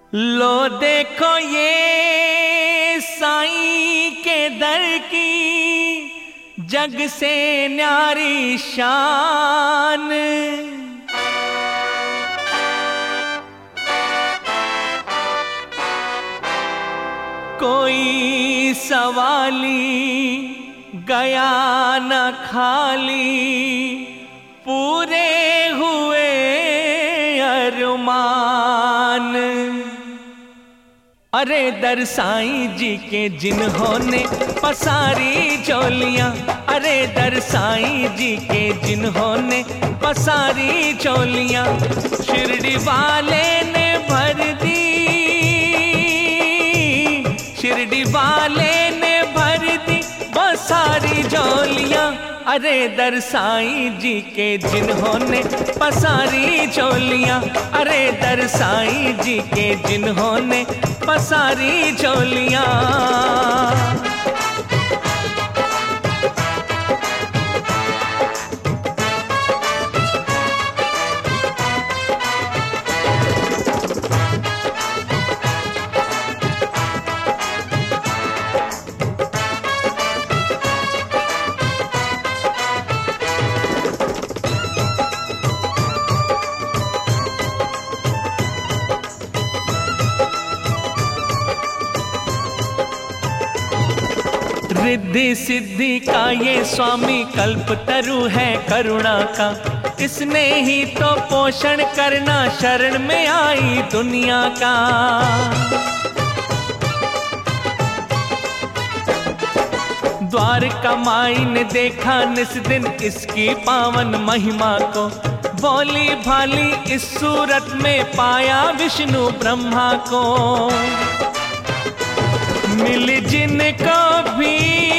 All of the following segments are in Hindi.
लो देखो ये साईं के दर की जग से न्यारी शान। कोई सवाली गया न खाली, पूरे हुए अरमान। अरे दर साईं जी के जिन्होंने पसारी चोलियां, अरे दर साईं जी के जिन्होंने पसारी चोलियां, शिरडी वाले ने भर दी, शिरडी वाले ने भर दी वो सारी झोलियां। अरे दर साईं जी के जिन्होंने पसारी चोलियां, अरे दर साईं जी के जिन्होंने पसारी चोलियां। रिद्धि सिद्धि का ये स्वामी कल्पतरु है करुणा का, इसने ही तो पोषण करना शरण में आई दुनिया का। द्वारका माई ने देखा निस दिन इसकी पावन महिमा को, भोली भाली इस सूरत में पाया विष्णु ब्रह्मा को। मिल जिनको भी,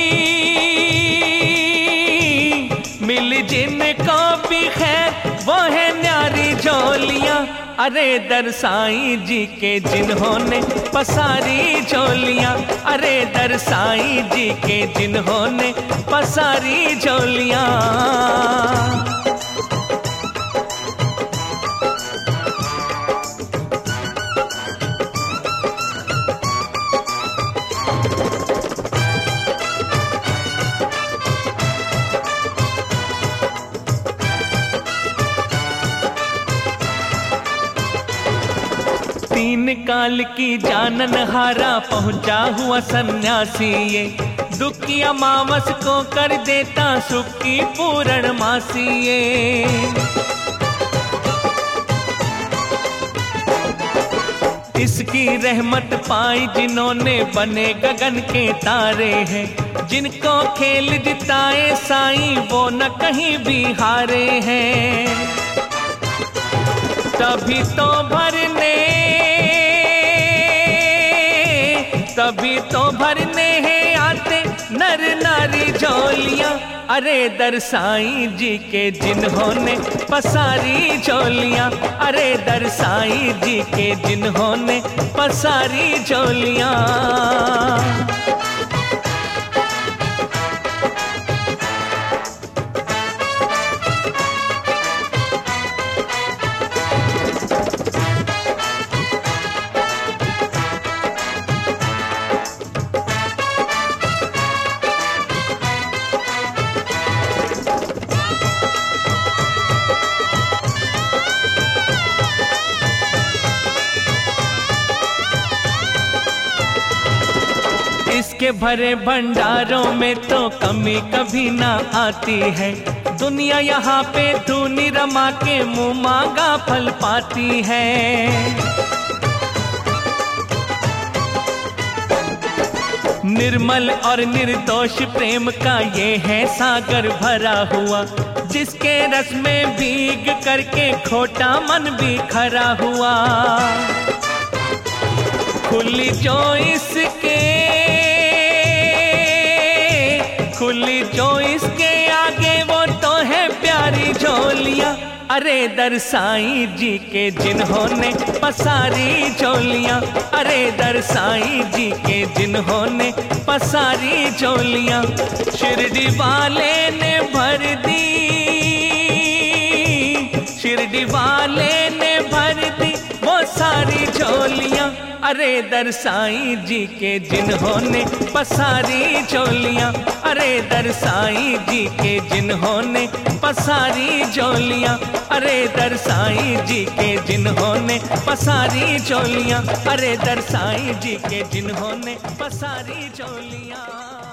मिल जिनको भी खैर वो है न्यारी झोलियां। अरे दर साईं जी के जिन्होंने पसारी झोलियां, अरे दर साईं जी के जिन्होंने पसारी झोलियां। तीन काल की जानन हारा पहुंचा हुआ सन्यासी ये, दुख की अमावस को कर देता सुख की पूर्णमासी ये। इसकी रहमत पाई जिन्होंने बने गगन के तारे हैं, जिनको खेल जिताए साईं वो न कहीं भी हारे हैं। तभी तो भरने, तभी तो भरने हैं आते नर नारी झोलियां। अरे दर साईं जी के जिन्होंने पसारी झोलियां, अरे दर साईं जी के जिन्होंने पसारी झोलियां। इसके भरे भंडारों में तो कमी कभी ना आती है, दुनिया यहाँ पे धूनी रमा के मुँह मांगा फल पाती है। निर्मल और निर्दोष प्रेम का ये है सागर भरा हुआ, जिसके रस में भीग करके खोटा मन भी खरा हुआ। खुली जो इसके, खुली जो इसके आगे वो तो है प्यारी झोलियां। अरे दर साईं जी के जिन्होंने पसारी झोलियां, अरे दर साईं जी के जिन्होंने पसारी झोलियां। शिरडी वाले ने भर दी, शिरडी वाले ने भर दी वो सारी झोलियां। अरे दरसाई जी के जिन्होंने पसारी चोलियां, अरे दरसाई जी के जिन्होंने पसारी चोलियां, अरे दरसाई जी के जिन्होंने पसारी चोलियां, अरे दरसाई जी के जिन्होंने पसारी चोलियां।